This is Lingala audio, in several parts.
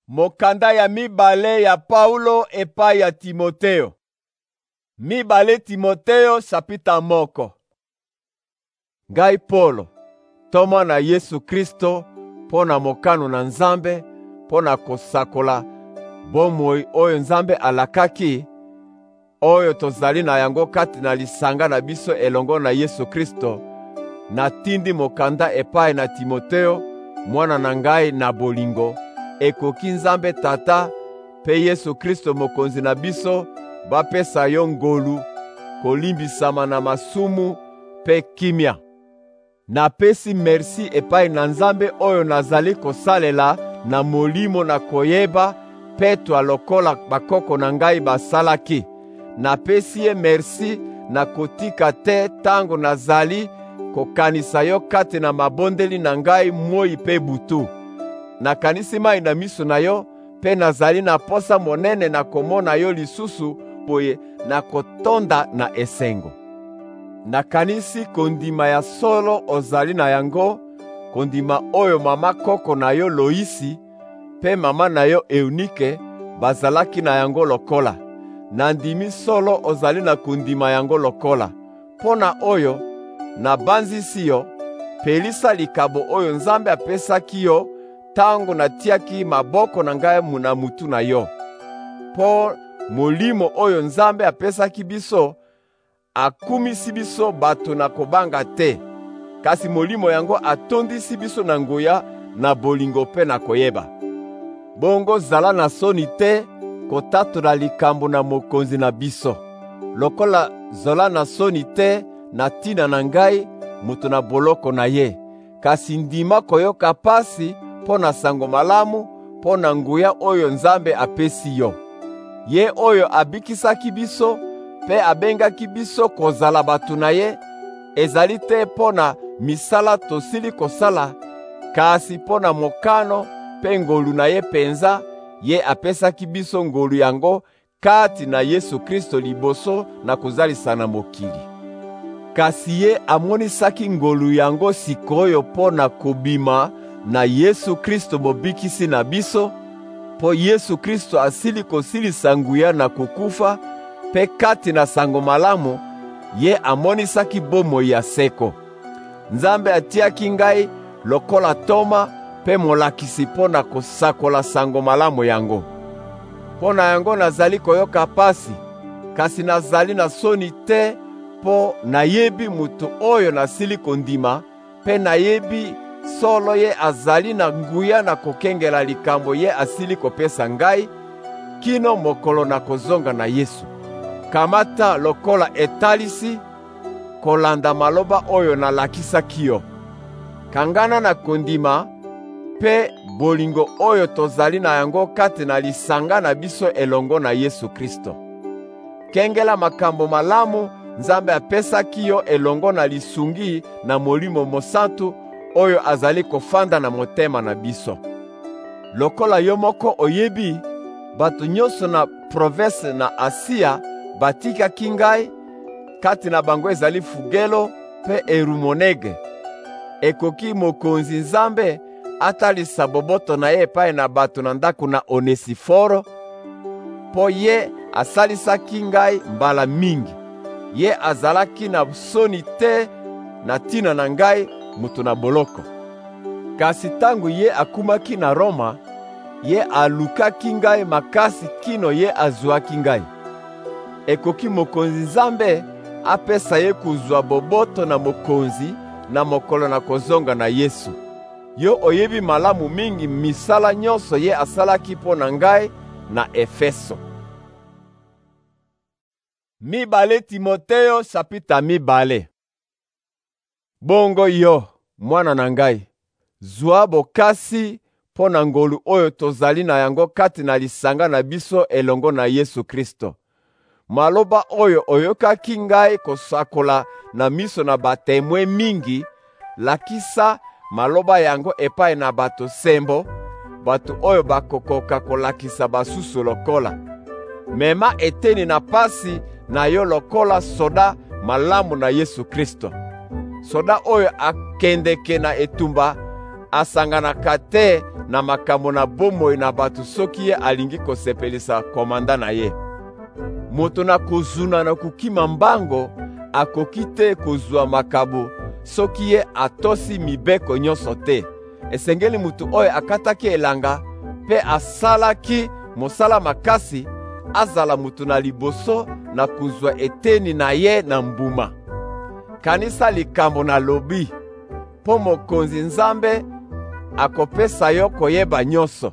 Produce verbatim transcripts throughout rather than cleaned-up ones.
Mokanda ya mibale ya Paulo epai ya Timoteo. Mibale Timoteo sapita moko. Ngai Polo, toma na Yesu Kristo, pona mokano na Nzambe, pona kosakola bomoi oyo Nzambe alakaki, oyo tozali na yango kati na lisanga na biso elongo na Yesu Kristo, natindi mokanda epai na Timoteo, mwana na ngai na bolingo, ekoki Nzambe Tata pe Yesu Kristo mokonzi na biso bapesa yo ngolu, kolimbisama na masumu pe kimia. Napesi merci epai na Nzambe oyo nazali kosalela na molimo na koyeba petwa lokola bakoko na ngai basalaki. Napesi ye merci na kotika te tango nazali kokanisa yo kati na mabondeli na ngai moi pe butu. Nakanisi mai na miso na yo pe nazali na posa monene na komona yo lisusu boye na kotonda na esengo. Nakanisi kondima ya solo ozali na yango, kondima oyo mama koko na yo Loisi pe mama na yo Eunike bazalaki na yango lokola. Nandimi solo ozali na kondima yango lokola. Pona oyo nabanzisi yo, pelisa likabo oyo Nzambe apesaki yo tango natiaki maboko na ngai na mutu na yo. Po molimo oyo Nzambe apesaki biso, akumisi biso bato na kobanga te, kasi molimo yango atondisi biso na nguya na bolingo pe na koyeba. Bongo zala na soni te kotatola likambo na mokonzi na biso. Lokola zola na soni te na tina na ngai mutu na boloko na ye, kasi ndima koyoka pasi po na sango malamu, po na nguya oyo Nzambe apesi yo. Ye oyo abikisaki biso pe abengaki biso kozala bato na ye, ezali te po na misala tosili kosala, kasi po na mokano pe ngolu na ye penza. Ye apesaki biso ngolu yango kati na Yesu Kristo liboso na kozalisa na mokili. Kasi ye amonisaki ngolu yango sikoyo po na kobima na Yesu Kristo bobikisi na biso, po Yesu Kristo asili kosilisa nguya na kukufa, pe kati na sango malamu ye amonisaki bomoi ya seko. Nzambe atiaki ngai lokola toma pe molakisi po na kosakola sango malamu yango. Po na yango nazali koyoka pasi, kasi nazali na soni te, po nayebi mutu oyo nasili kondima, pe nayebi solo ye azali na nguya na kokengela likambo ye asili kopesa ngai, kino mokolo na kozonga na Yesu. Kamata lokola etalisi, kolanda maloba oyo nalakisaki yo. Kangana na kondima pe bolingo oyo tozali na yango kati na lisanga na biso elongo na Yesu Kristo. Kengela makambo malamu Nzambe apesaki yo elongo na lisungi na molimo mosantu oyo azali kofanda na motema na biso. Lokola yo moko oyebi, bato nyonso na province na Asia batikaki ngai, kati na bango ezali Fugelo pe Erumonege. Ekoki mokonzi Nzambe atalisa boboto na ye epai na bato na ndako na Onesiforo, po ye asalisaki ngai mbala mingi. Ye azalaki na soni te na tina na ngai mutu na boloko. Kasi tangu ye akumaki na Roma, ye alukaki ngai makasi kino ye azwaki ngai. Ekoki mokonzi Nzambe apesa ye kuzwa boboto na mokonzi na mokolo na kozonga na Yesu. Yo oyebi malamu mingi misala nyonso ye asalaki po na ngai na Efeso. Mibale Timoteo sapita mibale. Bongo yo, mwana na ngai, zwa bokasi po na ngolu oyo tozali na yango kati na lisanga na biso elongo na Yesu Kristo. Maloba oyo oyokaki ngai kosakola na miso na batemwe mingi, lakisa maloba yango epai na bato sembo, bato oyo bakokoka kolakisa basusu lokola. Mema eteni na pasi na yo lokola soda malamu na Yesu Kristo. Soda oyo akendeke na etumba asanganaka te na makambo na bomoi na bato soki ye alingi kosepelisa komanda na ye. Moto na kozuna na kokima mbango akoki te kozwa makabo soki ye atosi mibeko nyonso te. Esengeli mutu oyo akataki elanga pe asalaki mosala makasi azala mutu na liboso na kozwa eteni na ye na mbuma. Kanisa likambo na lobi po mokonzi Nzambe akopesa yo koyeba nyonso.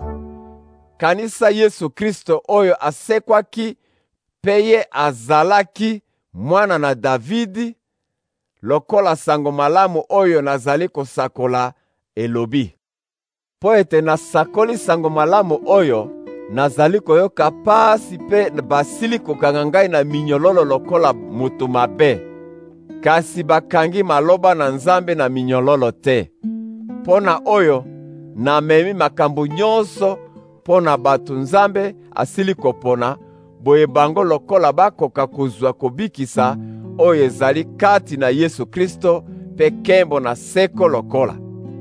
Kanisa Yesu Kristo oyo asekwaki pe ye azalaki mwana na Davidi, lokola sango malamu oyo nazali kosakola elobi. Po ete nasakoli sango malamu oyo, nazali koyoka pasi pe basili kokanga ngai na minyololo lokola mutu mabe. Kasi bakangi maloba na Nzambe na minyololo te. Pona oyo namemi makambo nyonso pona bato Nzambe asili kopona, boye bango lokola bakoka kozwa kobikisa oyo ezali kati na Yesu Kristo pe kembo na seko lokola.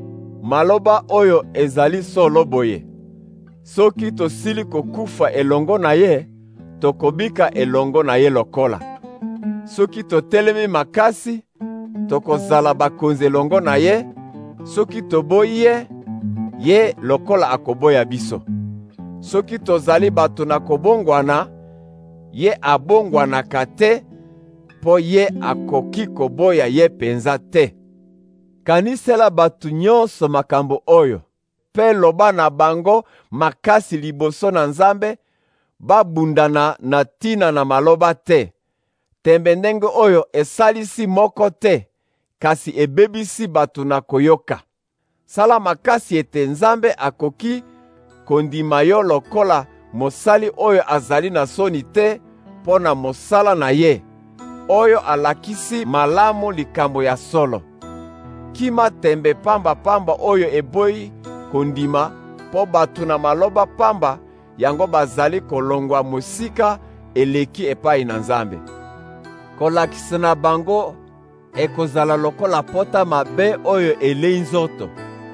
Maloba oyo ezali solo boye. Soki tosili kokufa elongo na ye, tokobika elongo na ye lokola. Soki totelemi makasi, tokozala bakonzi elongo na ye. Soki toboyi ye, ye lokola akoboya biso. Soki tozali bato na kobongwana, ye abongwanaka te, po ye akoki koboya ye penza te. Kanisela bato nyonso makambo oyo, pe loba na bango makasi liboso na Nzambe, babundana na tina na maloba te. Tembe ndenge oyo esalisi moko te, kasi ebebisi bato na koyoka. Sala makasi ete Nzambe akoki kondima yo lokola mosali oyo azali na soni te mpo na mosala na ye, oyo alakisi malamu likambo ya solo. Kima tembe pamba pamba oyo eboyi kondima po bato na maloba pamba yango bazali kolongwa mosika eleki epai na Nzambe. Kolakisa na bango ekozala lokola pota mabe oyo elei nzoto.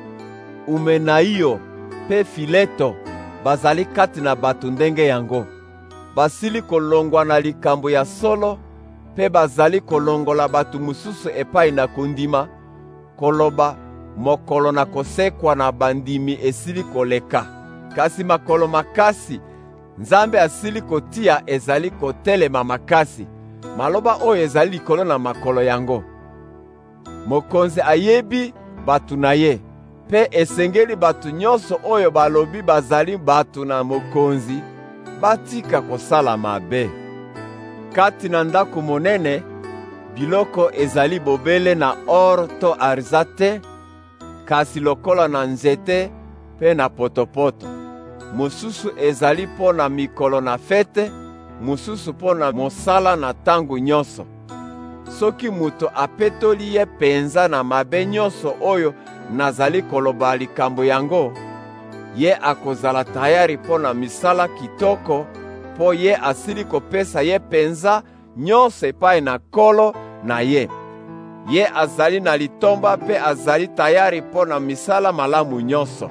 Umenaio pe Fileto bazali kati na bato ndenge yango. Basili kolongwa na likambo ya solo pe bazali kolongola bato mususu epai na kondima, koloba mokolo na kosekwa na bandimi esili koleka. Kasi makolo makasi Nzambe asili kotia ezali kotelema makasi. Maloba oyo ezali likolo na makolo yango. Mokonzi ayebi batu na ye, pe esengeli batu nyonso oyo balobi bazali batu na mokonzi batika kosala mabe. Kati na ndako monene, biloko ezali bobele na or to arza te, kasi lokola na nzete pe na potopoto. Mosusu ezali po na mikolo na fete, mosusu po na mosala na tangu nyonso. Soki muto apetoli ye penza na mabe nyonso oyo nazali koloba likambo yango, ye akozala tayari po na misala kitoko, po ye asili kopesa ye penza nyonso epai na Nkolo na ye. Ye azali na litomba pe azali tayari po na misala malamu nyonso.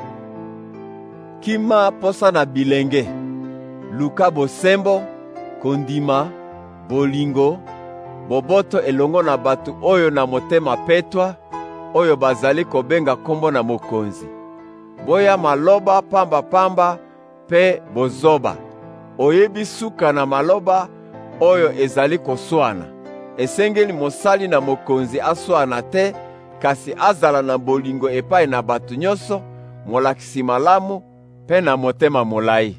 Kima posa na bilenge, luka bosembo, kondima, bolingo, boboto elongo na batu oyo na motema petwa, oyo bazali kobenga kombo na mokonzi. Boya maloba pamba pamba pe bozoba. Oyebi suka na maloba oyo ezali koswana. Esengeli mosali na mokonzi aswana te, kasi azala na bolingo epai na batu nyonso, molakisi malamu pe na motema molai.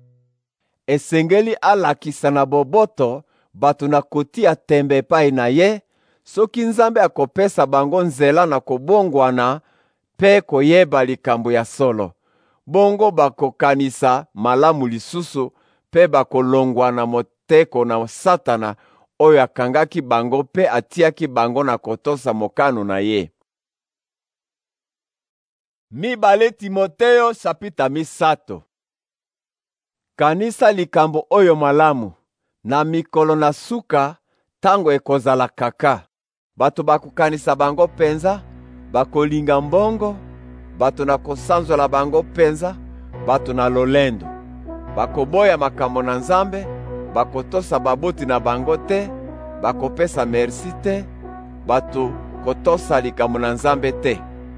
Esengeli alakisa na boboto batu na kotia tembe epai na ye, soki Nzambe akopesa bango nzela na kobongwana pe koyeba likambo ya solo. Bongo bakokanisa malamu lisusu pe bakolongwa na moteko na Satana oyo akangaki bango pe atiaki bango na kotosa mokano na ye. Mibale Timoteo sapita misato. Kanisa likambo oyo malamu, na mikolo na suka tango ekozala kaka. Bato bakukanisa bango penza, bakolinga mbongo, bato na kosanzola bango penza, bato na lolendo. Bakoboya makambo na Nzambe, bakotosa baboti na bango te, bakopesa merci te, bato kotosa likambo na Nzambe te.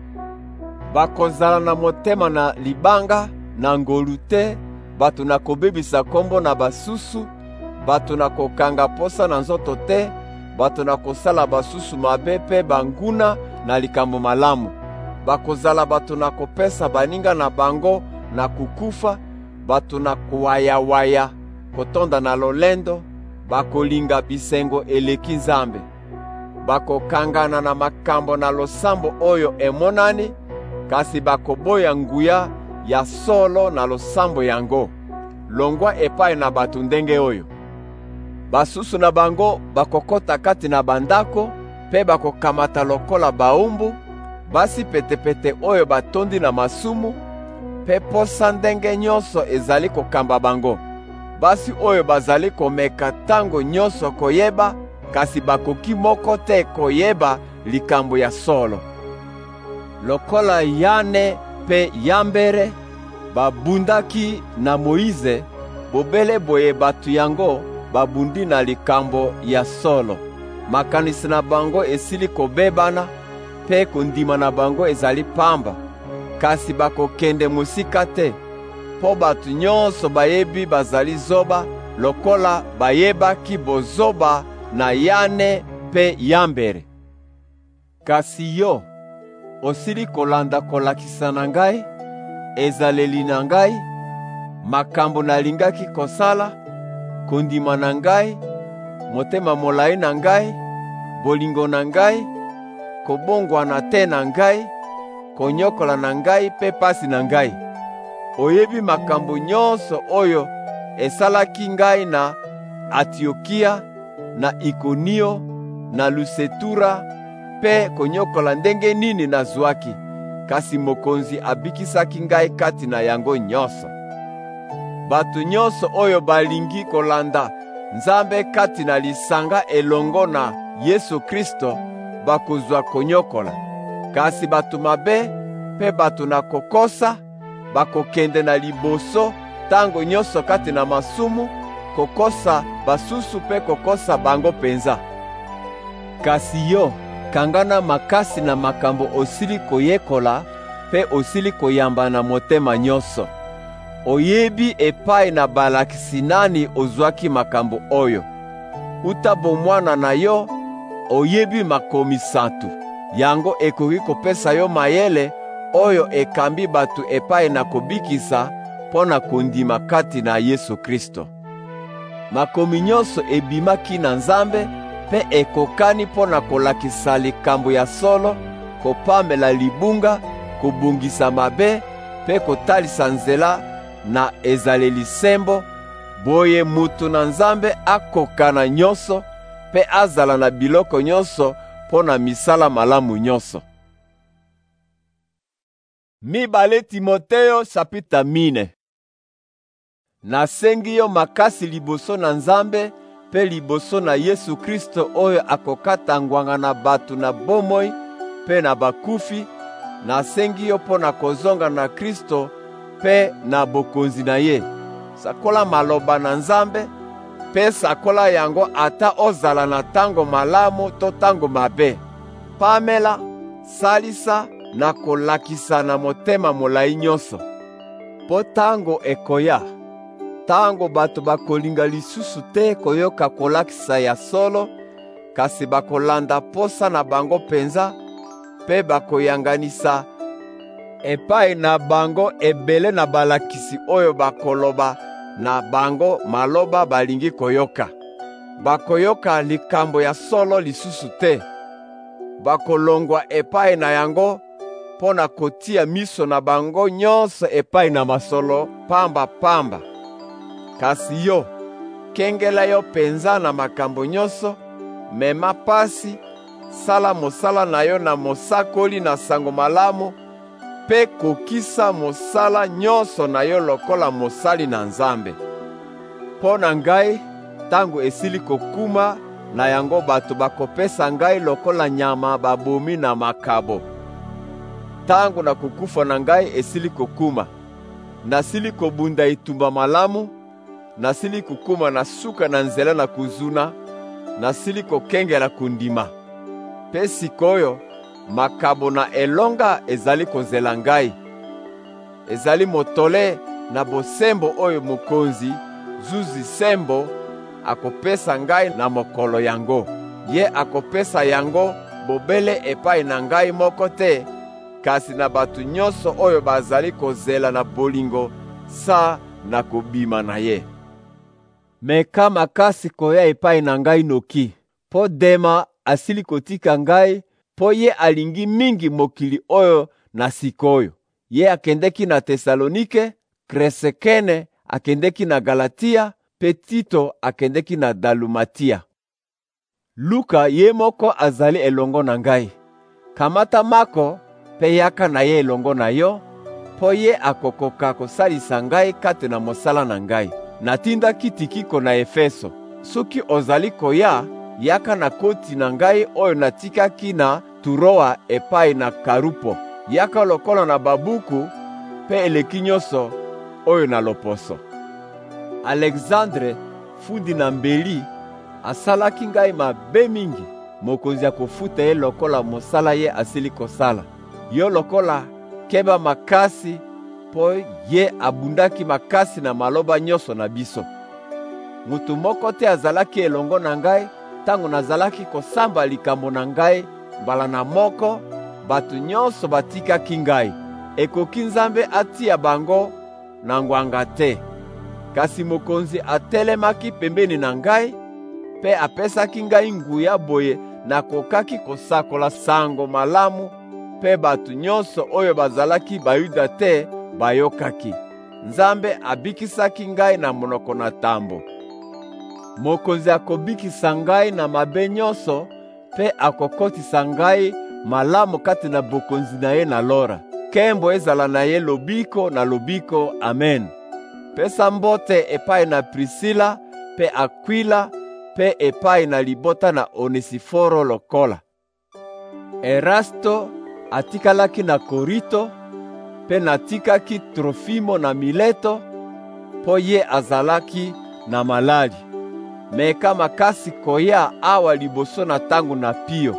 Bakozala na motema na libanga, na ngolu te, bato na kobebisa kombo na basusu, bato na kokanga posa na nzoto te, bato na kosala basusu mabe pe banguna na likambo malamu. Bakozala bato na kopesa baninga na bango na kukufa, bato na kuwayawaya, kotonda na lolendo, bakolinga bisengo eleki Nzambe. Bakokangana na makambo na losambo oyo emonani, kasi bakoboya nguya ya solo na losambo yango. Longwa epai na bato ndenge oyo. Basusu na bango bakokota kati na bandako, pe bakokamata lokola baumbu, basi petepete oyo batondi na masumu, pe posa ndenge nyonso ezali kokamba bango. Basi oyo bazali komeka tango nyonso koyeba, kasi bakoki moko te koyeba likambo ya solo. Lokola Yane pe Yambere babundaki na Moize, bobele boye batu yango babundi na likambo ya solo. Makanisi na bango esili kobebana, pe kondima na bango ezali pamba, kasi bakokende musika te, po batu nyonso bayebi bazali zoba, lokola bayebaki bozoba na Yane pe Yambere. Kasi yo, osili kolanda kolakisa na ngai, ezaleli na ngai, makambo nalingaki kosala, kondima na ngai, motema molai na ngai, bolingo na ngai, kobongwana te na ngai, konyokola na ngai pe pasi na ngai. Oyebi makambo nyonso oyo esalaki ngai na Antiokia, na Ikonio, na Lusetura, pe konyokola ndenge nini nazwaki, kasi mokonzi abikisaki ngai kati na yango nyonso. Batu nyonso oyo balingi kolanda Nzambe kati na lisanga elongo na Yesu Kristo bakozwa konyokola. Kasi batu mabe pe batu na kokosa bakokende na liboso tango nyonso kati na masumu, kokosa basusu pe kokosa bango penza. Kasi yo, kangana makasi na makambo osili koyekola pe osili koyamba na motema nyonso. Oyebi epai na balakisi nani ozwaki makambo oyo. Uta bomwana na yo, oyebi makomi santu. Yango ekoki kopesa yo mayele oyo ekambi batu epai na kobikisa pona kondima kati na Yesu Kristo. Makomi nyonso ebimaki na Nzambe, pe ekokani pona kolakisa likambo ya solo, kopamela libunga, kobungisa mabe, pe kotalisa nzela na ezaleli sembo. Boye mutu na Nzambe akokana nyonso, pe azala na biloko nyonso pona misala malamu nyonso. Mibale Timoteo sapita mine. Nasengi yo makasi liboso na Nzambe pe liboso na Yesu Kristo oyo akokata ngwanga na batu na bomoi pe na bakufi. Nasengi yo pona kozonga na Kristo pe na bokonzi na ye. Sakola maloba na Nzambe, pe sakola yango ata ozala na tango malamu to tango mabe. Pamela, salisa na kolakisa na motema molai nyonso. Po tango ekoya, tango bato bakolinga lisusu te koyoka kolakisa ya solo, kasi bakolanda posa na bango penza, pe bakoyanganisa epai na bango ebele na balakisi oyo bakoloba na bango maloba balingi koyoka. Bakoyoka likambo ya solo lisusu te. Bakolongwa epai na yango pona kotia miso na bango nyonso epai na masolo pamba pamba. Kasi yo, kengela yo penza na makambo nyonso, mema pasi, sala mosala na yo na mosakoli na sango malamu, pe kokisa mosala nyonso na yo lokola mosali na Nzambe. Pona ngai, tango esili kokuma, na yango bato bakopesa ngai lokola nyama babomi na makabo. tangu na kukufa na ngai esili kokuma. Nasili kobunda itumba malamu, nasili kukuma na suka na nzela na kuzuna, nasili kokengela kundima. Pe sikoyo makabo na elonga ezali kozela ngai. Ezali motole na bosembo oyo mokonzi zuzi sembo akopesa ngai na mokolo yango. Ye akopesa yango bobele epai na ngai moko te, kasi na batu nyonso oyo bazali kozela na bolingo sa na kobima na ye. Meka makasi koya epai na ngai noki, po Dema asili kotika ngai, po ye alingi mingi mokili oyo na sikoyo. Ye akendeki na Tesalonike, Kresekene akendeki na Galatia, pe Tito akendeki na Dalumatia. Luka ye moko azali elongo na ngai. Kamata Mako pe yaka na ye elongo na yo, po ye akokoka kosalisa ngai kate na mosala na ngai. Natindaki Tikiko na Efeso. Soki ozali koya, yaka na koti na ngai oyo natikaki na Turoa epai na Karupo. Yaka lokola na babuku pe eleki nyonso oyo na loposo. Alexandre, fundi na mbeli, asalaki ngai mabe mingi. Mokonzi akofuta ye lokola mosala ye asili kosala. Yo lokola keba makasi, po ye abundaki makasi na maloba nyonso na biso. Mutu moko te azalaki elongo na ngai, tango nazalaki kosamba likambo na ngai mbala na moko, batu nyonso batikaki ngai. Ekoki Nzambe atia bango na ngwanga te. Kasi mokonzi atelemaki pembeni na ngai, pe apesaki ngai nguya boye nakokaki kosakola sango malamu, pe batu nyonso oyo bazalaki bayuda te bayokaki. Nzambe abikisaki ngai na monoko na tambo. Mokonzi akobikisa ngai na mabe nyonso, pe akokotisa ngai malamu kati na bokonzi na ye na lora. Kembo ezala na ye lobiko na lobiko, amen. Pesa mbote epai na Priscilla pe Aquila, pe epai na libota na Onesiforo lokola. Erasto atikalaki na Korito, pe natikaki Trofimo na Mileto, po ye azalaki na maladi. Meka makasi koya awa liboso na tangu na Pio.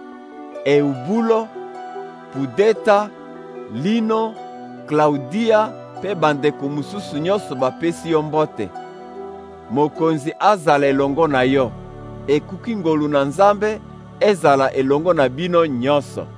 Eubulo, Pudeta, Lino, Claudia, pe bandeko mususu nyonso bapesi yo mbote. Mokonzi azala elongo na yo. Ekuki ngolu na Nzambe ezala elongo na bino nyonso.